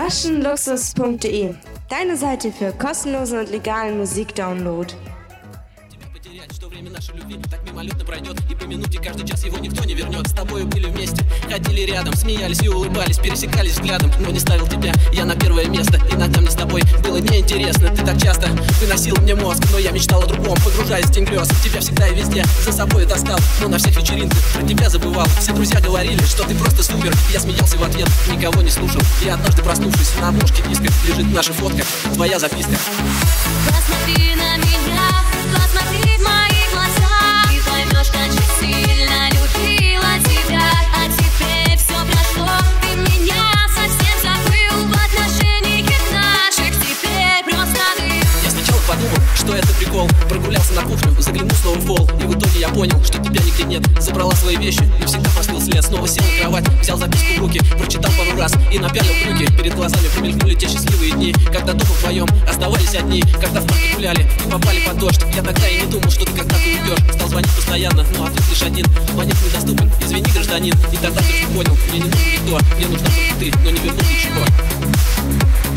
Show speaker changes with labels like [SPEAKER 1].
[SPEAKER 1] Taschenluxus.de, deine Seite für kostenlosen und legalen Musikdownload.
[SPEAKER 2] Что время нашей любви так мимолетно пройдет, и по минуте каждый час его никто не вернет. С тобою были вместе, ходили рядом, смеялись и улыбались, пересекались взглядом, но не ставил тебя я на первое место. Иногда мне с тобой было неинтересно, ты так часто выносил мне мозг, но я мечтал о другом, погружаясь в тень грез. Тебя всегда и везде за собой таскал, но на всех вечеринках про тебя забывал. Все друзья говорили, что ты просто супер, я смеялся в ответ, никого не слушал. И однажды проснувшись, на обложке диска лежит наша фотка, твоя записка.
[SPEAKER 3] Посмотри на меня, посмотри в мои глаза, и поймешь, как же сильно любила тебя. А теперь все прошло, ты меня совсем забыл. В отношениях наших теперь просто ты.
[SPEAKER 2] Я сначала подумал, что это прикол, прогулялся на кухню, заглянул снова в пол, и в итоге я понял, что тебя нигде нет. Забрала свои вещи, навсегда простыл след. Снова сел на кровать, взял записку в руки, прочитал пару раз и напялил брюки. Перед глазами промелькнули те счастливые дни, когда дома вдвоем оставались одни, когда в парке гуляли и попали под дождь. Я тогда и не думал, что ты когда-то уйдешь. Стал звонить постоянно, но ответ лишь один: звонить недоступен, извини, гражданин. И тогда ты понял, мне не нужен никто, мне нужна только ты, но не вернуть ничего.